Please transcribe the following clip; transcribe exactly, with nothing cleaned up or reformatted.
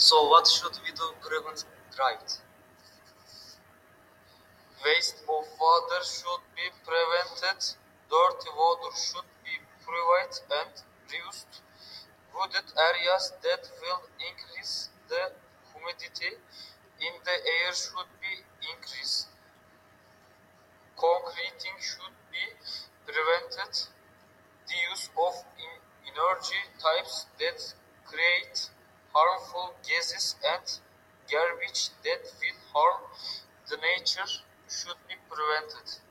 So what should we do to prevent drought? Waste of water should be prevented, dirty water should be purified and reused, wooded areas that will increase the humidity in the air should be increased, concreting should be prevented, the use of energy types that create harmful gases and garbage that will harm the nature should be prevented.